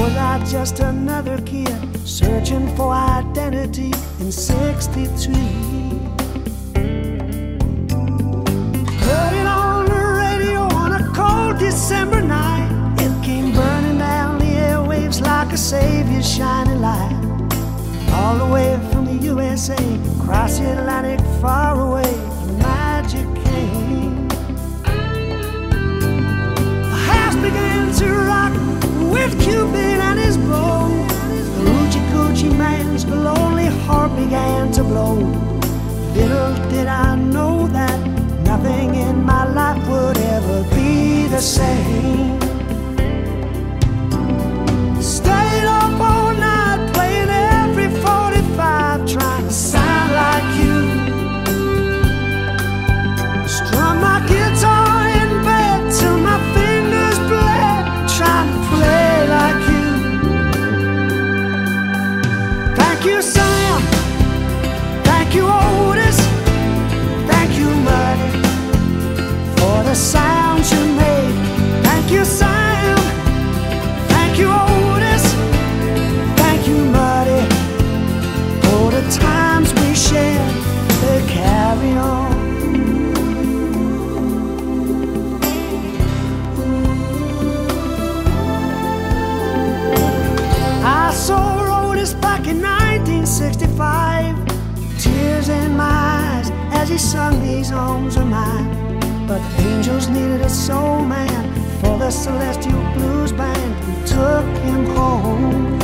was I just another kid searching for identity in '63? Heard it on the radio on a cold December night. It came burning down the airwaves like a savior's shining light. All the way from the USA, across the Atlantic, far away, the magic came. The house began to rock with Cupid and his bow. The hoochie coochie man's lonely heart began to blow. Little did I know that nothing in my life would ever be the same. Stayed up all night playing every 45, trying to sound like you. Strum my guitar in bed till my fingers bled, trying to play like you. Thank you, Sam. Thank you, Otis. Thank you, Muddy, for the sounds you made. Thank you, Sam. Thank you, Otis. Thank you, Muddy, for the times we shared. They carry on. I saw Otis back in 1965, tears in my eyes as he sung These Arms Are Mine. But the angels needed a soul man for the Celestial Blues Band and took him home.